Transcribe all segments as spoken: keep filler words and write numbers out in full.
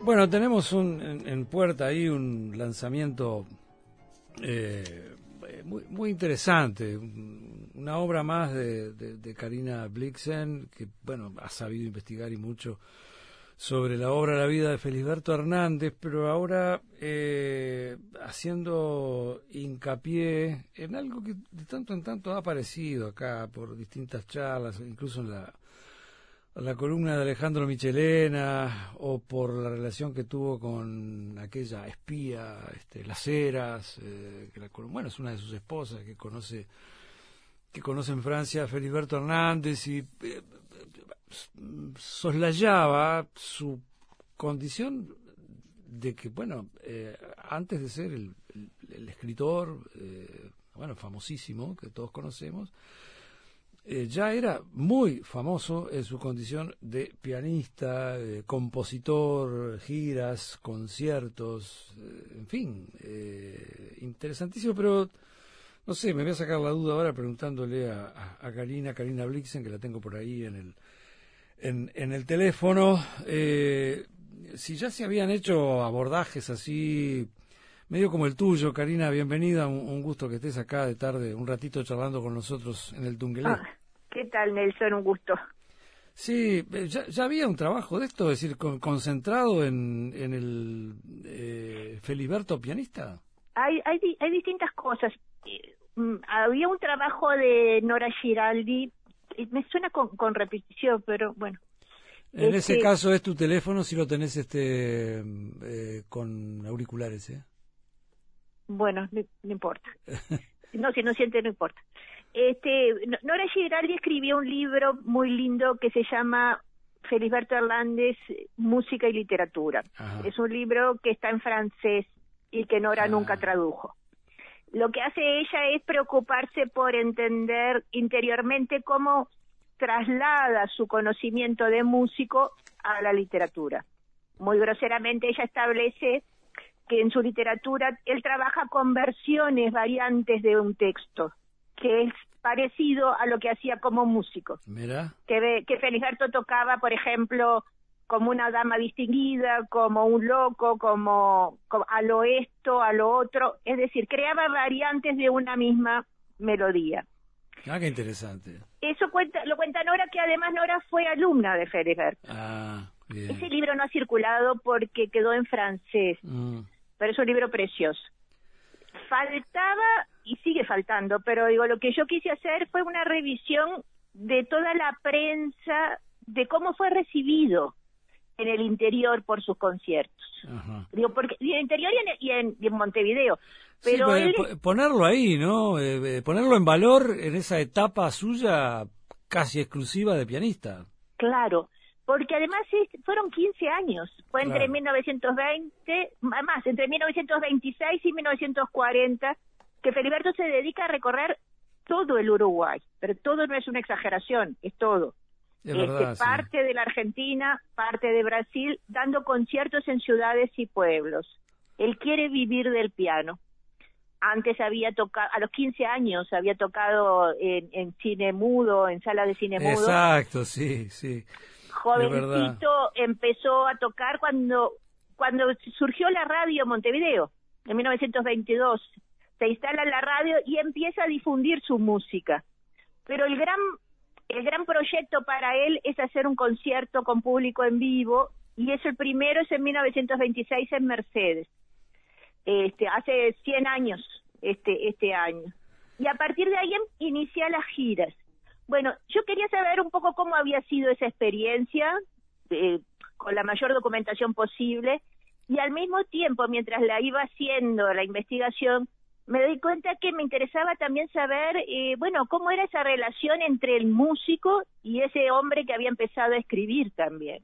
Bueno, tenemos un, en, en puerta ahí un lanzamiento eh, muy, muy interesante, una obra más de, de, de Carina Blixen, que bueno, ha sabido investigar y mucho sobre la obra La vida de Felisberto Hernández, pero ahora eh, haciendo hincapié en algo que de tanto en tanto ha aparecido acá por distintas charlas, incluso en la la columna de Alejandro Michelena, o por la relación que tuvo con aquella espía, este, Las Heras, eh, que la, bueno, es una de sus esposas que conoce que conoce en Francia a Felisberto Hernández, y eh, soslayaba su condición de que, bueno, eh, antes de ser el, el, el escritor, eh, bueno, famosísimo, que todos conocemos, Eh, ya era muy famoso en su condición de pianista, eh, compositor, giras, conciertos, eh, en fin, eh, interesantísimo, pero no sé, me voy a sacar la duda ahora preguntándole a, a, a Carina, Carina Blixen, que la tengo por ahí en el, en, en el teléfono, eh, si ya se habían hecho abordajes así medio como el tuyo. Carina, bienvenida, un, un gusto que estés acá de tarde, un ratito charlando con nosotros en el Tungelé. Ah, ¿qué tal, Nelson? Un gusto. Sí, ya, ya había un trabajo de esto, es decir, con, concentrado en, en el eh, Felisberto pianista. Hay, hay, hay distintas cosas. Eh, mm, había un trabajo de Nora Giraldi, eh, me suena con, con repetición, pero bueno. En este, ese caso es tu teléfono, si lo tenés este eh, con auriculares, ¿eh? Bueno, no, no importa. No, si no siente, no importa. Este, Nora Giraldi escribió un libro muy lindo que se llama Felisberto Hernández, Música y Literatura. Ajá. Es un libro que está en francés y que Nora ah. nunca tradujo. Lo que hace ella es preocuparse por entender interiormente cómo traslada su conocimiento de músico a la literatura. Muy groseramente ella establece que en su literatura él trabaja con versiones, variantes de un texto, que es parecido a lo que hacía como músico. Mira. Que, que Felisberto tocaba, por ejemplo, como una dama distinguida, como un loco, como, como a lo esto, a lo otro, es decir, creaba variantes de una misma melodía. Ah, qué interesante. Eso cuenta, lo cuenta Nora, que además Nora fue alumna de Felisberto. Ah, bien. Ese libro no ha circulado porque quedó en francés. Mm. Pero es un libro precioso. Faltaba, y sigue faltando, pero digo, lo que yo quise hacer fue una revisión de toda la prensa, de cómo fue recibido en el interior por sus conciertos. Ajá. Digo, porque en el interior y en, y en, y en Montevideo. Pero sí, él... ponerlo ahí, ¿no? Eh, ponerlo en valor en esa etapa suya casi exclusiva de pianista. Claro. Porque además fueron quince años, fue entre claro. mil novecientos veinte, más, entre mil novecientos veintiséis y mil novecientos cuarenta, que Felisberto se dedica a recorrer todo el Uruguay, pero todo no es una exageración, es todo. Es verdad, este, parte sí. de la Argentina, parte de Brasil, dando conciertos en ciudades y pueblos. Él quiere vivir del piano. Antes había tocado, a los quince años había tocado en, en cine mudo, en sala de cine mudo. Exacto, sí, sí. Jovencito empezó a tocar cuando cuando surgió la radio Montevideo, en mil novecientos veintidós. Se instala en la radio y empieza a difundir su música. Pero el gran el gran proyecto para él es hacer un concierto con público en vivo, y eso el primero es en mil novecientos veintiséis en Mercedes. Este, hace cien años este este año. Y a partir de ahí inicia las giras. Bueno, yo quería saber un poco cómo había sido esa experiencia, eh, con la mayor documentación posible, y al mismo tiempo, mientras la iba haciendo la investigación, me di cuenta que me interesaba también saber, eh, bueno, cómo era esa relación entre el músico y ese hombre que había empezado a escribir también.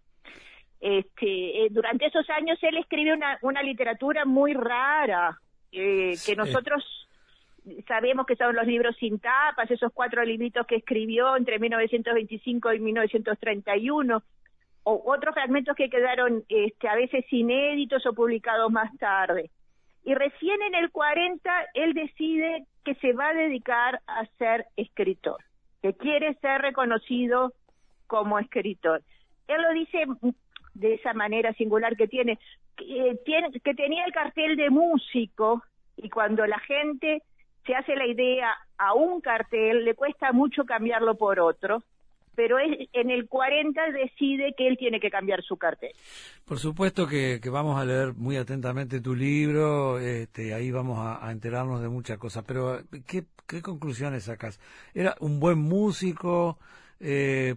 Este, eh, durante esos años él escribe una, una literatura muy rara, eh, que nosotros... sabemos que son los libros sin tapas, esos cuatro libritos que escribió entre mil novecientos veinticinco y mil novecientos treinta y uno, o otros fragmentos que quedaron este, a veces inéditos o publicados más tarde. Y recién en el cuarenta él decide que se va a dedicar a ser escritor, que quiere ser reconocido como escritor. Él lo dice de esa manera singular que tiene, que, tiene, que tenía el cartel de músico, y cuando la gente se hace la idea a un cartel, le cuesta mucho cambiarlo por otro, pero es, en el cuarenta decide que él tiene que cambiar su cartel. Por supuesto que, que vamos a leer muy atentamente tu libro, este, ahí vamos a, a enterarnos de muchas cosas, pero ¿qué, qué conclusiones sacas? ¿Era un buen músico? Eh,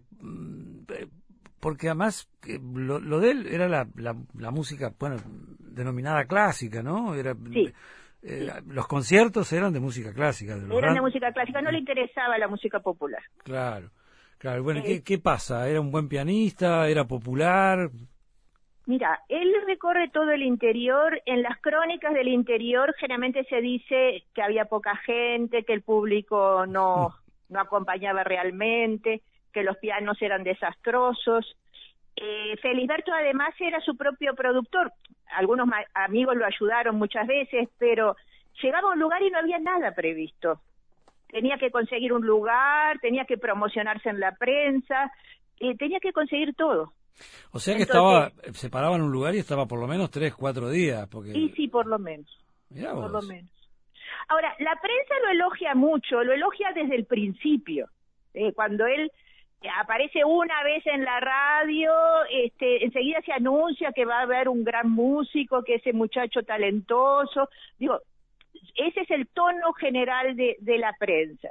porque además lo, lo de él era la, la, la música, bueno, denominada clásica, ¿no? Era, sí. Eh, sí. Los conciertos eran de música clásica. De los eran gran... de música clásica, no le interesaba la música popular. Claro, claro. Bueno, eh, ¿qué, ¿qué pasa? ¿Era un buen pianista? ¿Era popular? Mira, él recorre todo el interior. En las crónicas del interior generalmente se dice que había poca gente, que el público no, no acompañaba realmente, que los pianos eran desastrosos. Eh, Felisberto además era su propio productor. Algunos amigos lo ayudaron muchas veces, pero llegaba a un lugar y no había nada previsto. Tenía que conseguir un lugar, tenía que promocionarse en la prensa, eh, tenía que conseguir todo. O sea que Entonces, estaba, se paraba en un lugar y estaba por lo menos tres, cuatro días. Porque... Y sí, por lo menos. Mirá vos. Por lo menos. Ahora, la prensa lo elogia mucho, lo elogia desde el principio. Eh, cuando él aparece una vez en la radio, este, enseguida se anuncia que va a haber un gran músico, que ese muchacho talentoso. Digo, ese es el tono general de, de la prensa.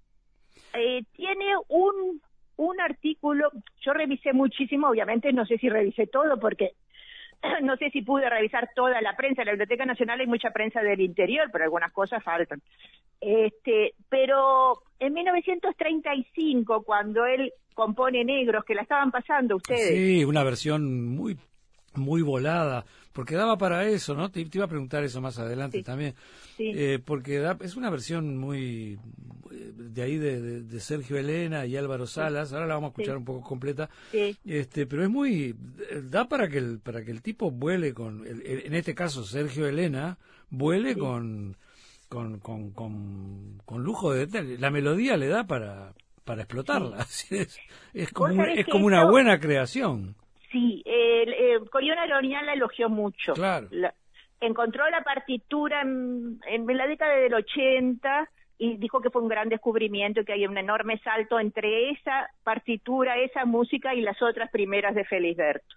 Eh, tiene un, un artículo, yo revisé muchísimo, obviamente no sé si revisé todo porque no sé si pude revisar toda la prensa. En la Biblioteca Nacional hay mucha prensa del interior, pero algunas cosas faltan. Este, pero en mil novecientos treinta y cinco, cuando él compone Negros, que la estaban pasando ustedes. Sí, una versión muy muy volada, porque daba para eso, ¿no? Te, te iba a preguntar eso más adelante sí, también, sí. Eh, porque da, es una versión muy de ahí de, de, de Sergio Elena y Álvaro Salas. Ahora la vamos a escuchar sí. un poco completa, sí. este, pero es muy da para que el para que el tipo vuele con, el, el, en este caso Sergio Elena vuele sí. con, con con con con lujo de detalle. La melodía le da para para explotarla. Sí. Es, es como un, es como una buena creación. Sí, eh, eh, Coriol Aronian la elogió mucho. Claro. La, encontró la partitura en, en la década del ochenta y dijo que fue un gran descubrimiento, que hay un enorme salto entre esa partitura, esa música y las otras primeras de Felisberto.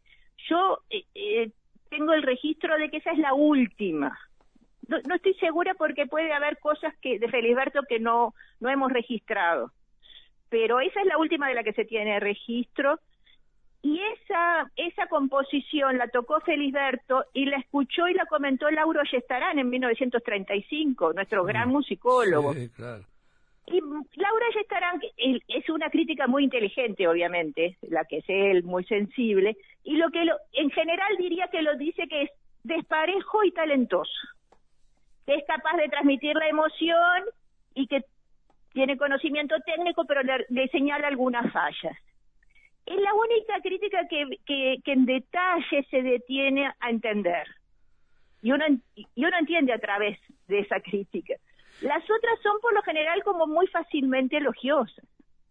Yo eh, eh, tengo el registro de que esa es la última. No, no estoy segura porque puede haber cosas que de Felisberto que no, no hemos registrado, pero esa es la última de la que se tiene registro. Y esa esa composición la tocó Felisberto y la escuchó y la comentó Lauro Ayestarán en mil novecientos treinta y cinco, nuestro gran musicólogo. Sí, claro. Y Lauro Ayestarán es una crítica muy inteligente, obviamente, la que es él, muy sensible, y lo que lo, en general diría que lo dice que es desparejo y talentoso, que es capaz de transmitir la emoción y que tiene conocimiento técnico, pero le, le señala algunas fallas. Es la única crítica que, que, que en detalle se detiene a entender. Y uno, y uno entiende a través de esa crítica. Las otras son por lo general como muy fácilmente elogiosas.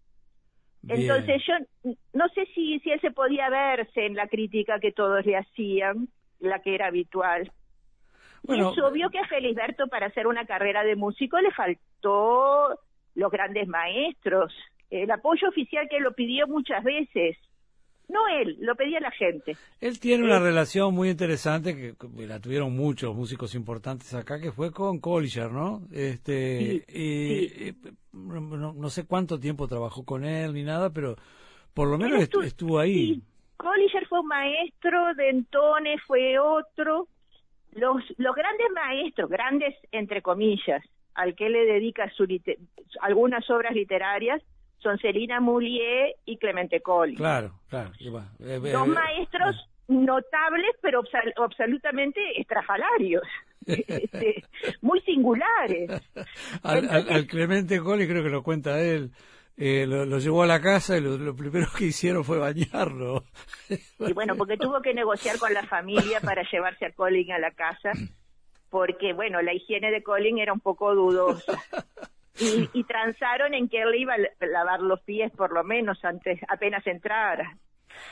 Bien. Entonces yo no sé si, si él se podía verse en la crítica que todos le hacían, la que era habitual. Bueno, y es obvio que a Felisberto para hacer una carrera de músico le faltó los grandes maestros, el apoyo oficial que lo pidió muchas veces. No él, lo pedía la gente. Él tiene una eh, relación muy interesante, que, que la tuvieron muchos músicos importantes acá, que fue con Collier, ¿no? Este, sí, y, sí. y no, no sé cuánto tiempo trabajó con él ni nada, pero por lo menos estuvo, estuvo ahí. Sí. Collier fue un maestro, Dentone fue otro. Los, los grandes maestros, grandes entre comillas, al que le dedica su liter, algunas obras literarias, son Celina Moulier y Clemente Collin. Claro, claro. Bueno, eh, Dos eh, maestros eh. notables, pero absol- absolutamente estrafalarios, este, muy singulares. al, Entonces, al, al Clemente Collin, creo que lo cuenta él, eh, lo, lo llevó a la casa y lo, lo primero que hicieron fue bañarlo. Y bueno, porque tuvo que negociar con la familia para llevarse a Collin a la casa, porque, bueno, la higiene de Collin era un poco dudosa. Y, y transaron en que él iba a lavar los pies por lo menos antes apenas entrara.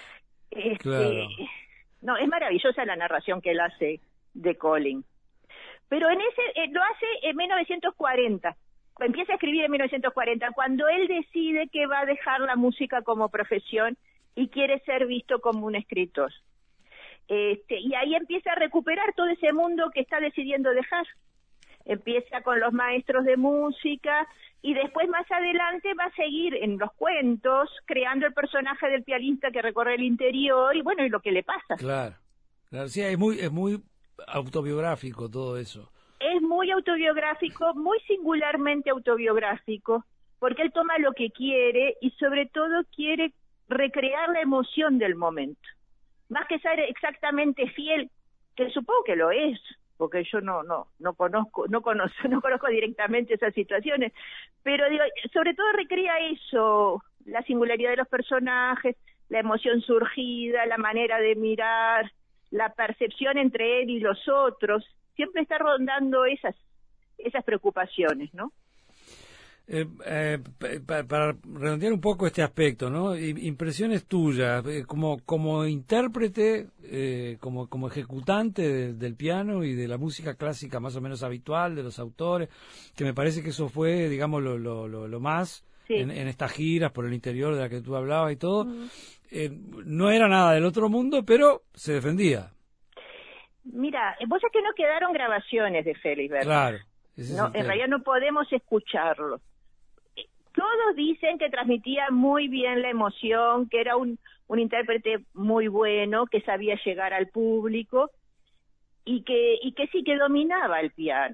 Este, claro. No, es maravillosa la narración que él hace de Colin. Pero en ese eh, lo hace en mil novecientos cuarenta. Empieza a escribir en mil novecientos cuarenta, cuando él decide que va a dejar la música como profesión y quiere ser visto como un escritor. Este, y ahí empieza a recuperar todo ese mundo que está decidiendo dejar. Empieza con los maestros de música y después más adelante va a seguir en los cuentos creando el personaje del pianista que recorre el interior y bueno, y lo que le pasa. Claro, claro, sí, es muy, es muy autobiográfico todo eso. Es muy autobiográfico, muy singularmente autobiográfico, porque él toma lo que quiere y sobre todo quiere recrear la emoción del momento. Más que ser exactamente fiel, que supongo que lo es, porque yo no no no conozco no conozco no conozco directamente esas situaciones, pero digo, sobre todo recrea eso, la singularidad de los personajes, la emoción surgida, la manera de mirar, la percepción entre él y los otros, siempre está rondando esas esas preocupaciones, ¿no? Eh, eh, para, para redondear un poco este aspecto, ¿no? Impresiones tuyas, eh, como como intérprete, eh, como como ejecutante de, del piano y de la música clásica más o menos habitual de los autores, que me parece que eso fue, digamos, lo, lo, lo, lo más sí. en, en estas giras por el interior de la que tú hablabas y todo. Uh-huh. eh, no era nada del otro mundo, pero se defendía. Mira, vos es que no quedaron grabaciones de Félix Berto. Claro. No, en realidad no podemos escucharlo. Todos dicen que transmitía muy bien la emoción, que era un, un intérprete muy bueno, que sabía llegar al público y que y que sí que dominaba el piano.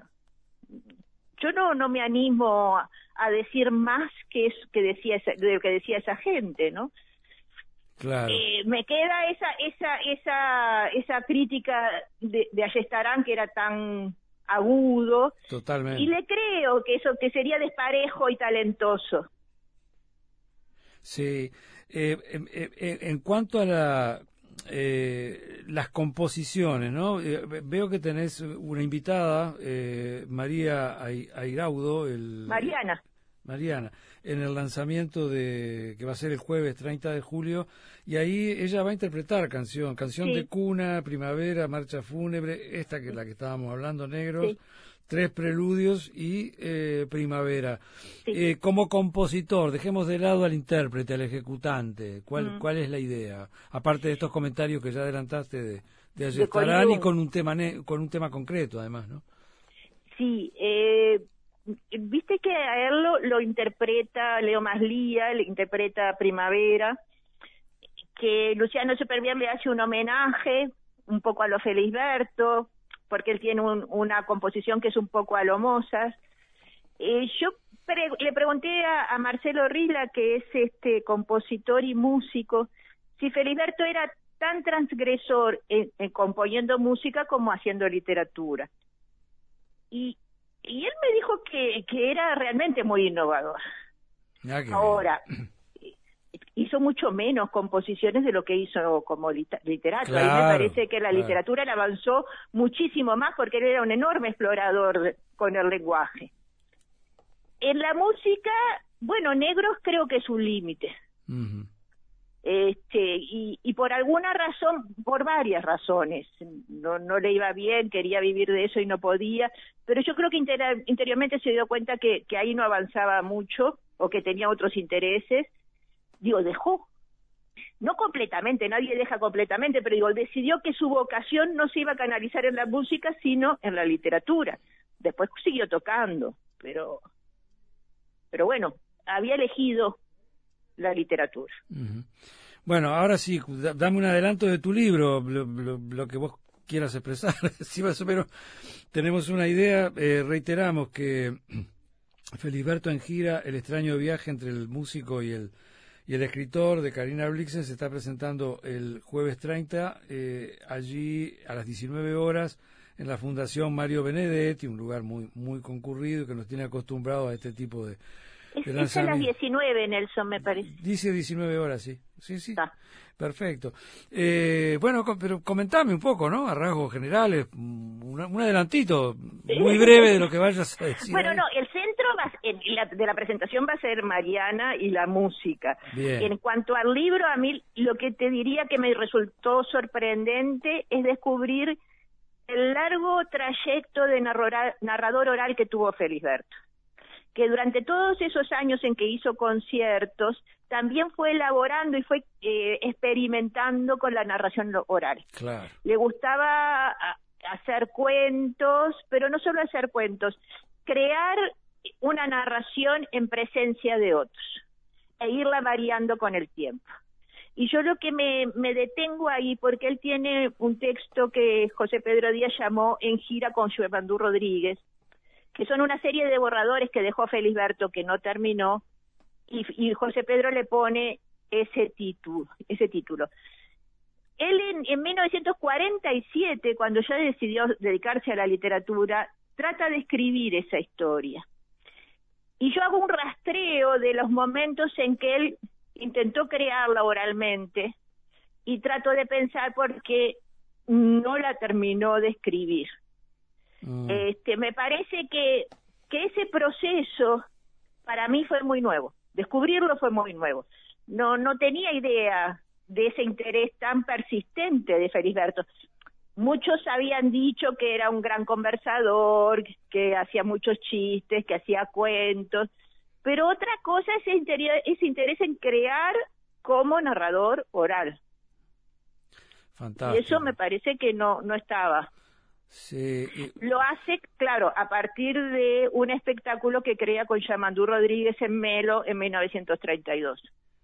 Yo no no me animo a, a decir más que es que decía esa, de lo que decía esa gente, ¿no? Claro. Eh, me queda esa esa esa esa crítica de, de Ayestarán, que era tan agudo. Totalmente. Y le creo que eso que sería desparejo y talentoso. Sí. Eh, eh, eh, en cuanto a la eh, las composiciones, ¿no? Eh, veo que tenés una invitada, eh, María Airaudo, el Mariana. Mariana, en el lanzamiento de que va a ser el jueves treinta de julio, y ahí ella va a interpretar canción, canción sí. de cuna, primavera, marcha fúnebre, esta que es la que estábamos hablando, Negros, sí. tres preludios y eh, primavera. Sí. Eh, como compositor, dejemos de lado al intérprete, al ejecutante, ¿cuál, mm. cuál es la idea? Aparte de estos comentarios que ya adelantaste de, de Ayestarán y con un tema ne- con un tema concreto, además, ¿no? Sí, eh... Viste que a él lo, lo interpreta Leo Maslía, le interpreta Primavera, que Luciano Superbién le hace un homenaje un poco a lo Félix Berto, porque él tiene un, una composición que es un poco a lo Mozart. Eh, yo pre- le pregunté a, a Marcelo Rila, que es este compositor y músico, si Félix Berto era tan transgresor en, en componiendo música como haciendo literatura. Y Y él me dijo que, que era realmente muy innovador. Ahora, hizo mucho menos composiciones de lo que hizo como literato. Claro, ahí me parece que la claro. literatura le avanzó muchísimo más porque él era un enorme explorador de, con el lenguaje. En la música, bueno, Negros creo que es un límite. Uh-huh. Este, y, y por alguna razón, por varias razones, no, no le iba bien, quería vivir de eso y no podía, pero yo creo que inter- interiormente se dio cuenta que, que ahí no avanzaba mucho, o que tenía otros intereses, digo, dejó, no completamente, nadie deja completamente, pero digo, decidió que su vocación no se iba a canalizar en la música, sino en la literatura. Después siguió tocando, pero, pero bueno, había elegido la literatura. Uh-huh. Bueno, ahora sí, dame un adelanto de tu libro, lo, lo, lo que vos quieras expresar. Si más o menos tenemos una idea, eh, reiteramos que Félix Berto en gira, el extraño viaje entre el músico y el y el escritor, de Carina Blixen, se está presentando el jueves treinta, eh, allí a las diecinueve horas, en la Fundación Mario Benedetti, un lugar muy muy concurrido que nos tiene acostumbrados a este tipo de Es, es a las diecinueve, Nelson, me parece. Dice diecinueve horas, sí. Sí, sí. Ah. Perfecto. Eh, bueno, pero comentame un poco, ¿no? A rasgos generales, un, un adelantito muy breve de lo que vayas a decir. Bueno, ahí. no, el centro va, en la, de la presentación va a ser Mariana y la música. Bien. En cuanto al libro, a mí lo que te diría que me resultó sorprendente es descubrir el largo trayecto de narrador, narrador oral que tuvo Felisberto, que durante todos esos años en que hizo conciertos, también fue elaborando y fue eh, experimentando con la narración oral. Claro. Le gustaba a, hacer cuentos, pero no solo hacer cuentos, crear una narración en presencia de otros e irla variando con el tiempo. Y yo lo que me, me detengo ahí, porque él tiene un texto que José Pedro Díaz llamó En gira con Yamandú Rodríguez, que son una serie de borradores que dejó Felisberto que no terminó, y, y José Pedro le pone ese título. Ese título. Él en, en mil novecientos cuarenta y siete, cuando ya decidió dedicarse a la literatura, trata de escribir esa historia. Y yo hago un rastreo de los momentos en que él intentó crearla oralmente y trato de pensar por qué no la terminó de escribir. Mm. Este, me parece que, que ese proceso para mí fue muy nuevo. Descubrirlo fue muy nuevo. No, no tenía idea de ese interés tan persistente de Felisberto. Muchos habían dicho que era un gran conversador, que hacía muchos chistes, que hacía cuentos, pero otra cosa es ese interés, ese interés en crear como narrador oral. Fantástico. Y eso me parece que no, no estaba. Sí. Y... Lo hace, claro, a partir de un espectáculo que crea con Yamandú Rodríguez en Melo en mil novecientos treinta y dos.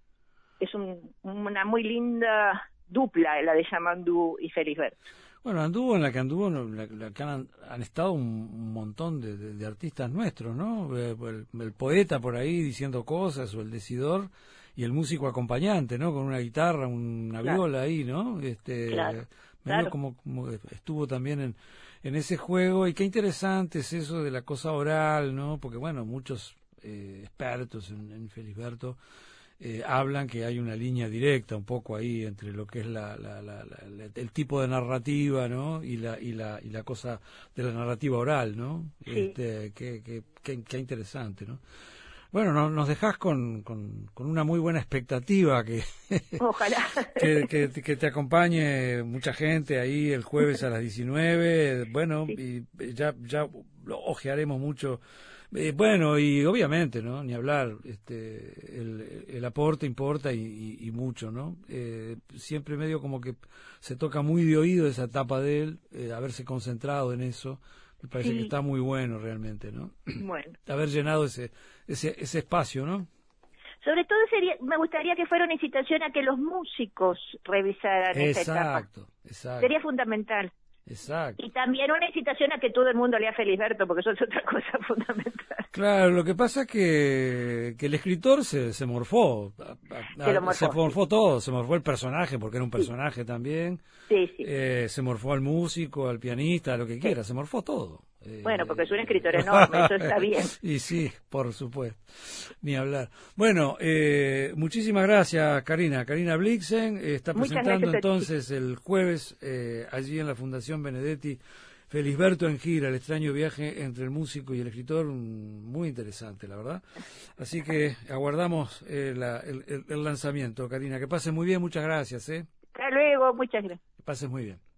Es un, una muy linda dupla la de Yamandú y Felisberto. Bueno, anduvo en la que anduvo, la, la que han, han estado un, un montón de, de, de artistas nuestros, ¿no? El, el poeta por ahí diciendo cosas, o el decidor, y el músico acompañante, ¿no? Con una guitarra, una claro. viola ahí, ¿no? Este, claro, medio claro. Como, como estuvo también en, en ese juego, y qué interesante es eso de la cosa oral, ¿no? Porque, bueno, muchos eh, expertos en, en Felisberto Eh, hablan que hay una línea directa un poco ahí entre lo que es la, la, la, la, el tipo de narrativa, ¿no? y la y la y la cosa de la narrativa oral, ¿no? Sí. Este, qué, qué, qué, qué interesante, ¿no? Bueno, no, nos dejás con, con, con una muy buena expectativa que, Ojalá. que, que, que te acompañe mucha gente ahí el jueves a las diecinueve, bueno, sí. y ya, ya lo ojearemos mucho. Eh, bueno, y obviamente, ¿no? Ni hablar, este, el, el aporte importa y, y, y mucho, ¿no? Eh, siempre medio como que se toca muy de oído esa etapa de él, eh, haberse concentrado en eso, me parece sí. que está muy bueno realmente, ¿no? Bueno. Haber llenado ese, ese, ese espacio, ¿no? Sobre todo sería, me gustaría que fuera una incitación a que los músicos revisaran exacto, esa etapa. Exacto, exacto. Sería fundamental. Exacto. Y también una incitación a que todo el mundo lea Felisberto, porque eso es otra cosa fundamental. Claro, lo que pasa es que, que el escritor se, se morfó, a, a, se, lo morfó, se morfó sí. todo, se morfó el personaje, porque era un personaje sí. también, sí, sí. Eh, se morfó al músico, al pianista, lo que quiera, sí. se morfó todo. Bueno, porque es un escritor enorme, eso está bien. Y sí, por supuesto, ni hablar. Bueno, eh, muchísimas gracias, Karina. Karina Blixen eh, está presentando entonces el jueves eh, allí en la Fundación Benedetti, Felisberto en gira, el extraño viaje entre el músico y el escritor, muy interesante, la verdad. Así que aguardamos eh, la, el, el, el lanzamiento, Karina. Que pases muy bien, muchas gracias. ¿eh? Hasta luego, muchas gracias. Que pases muy bien.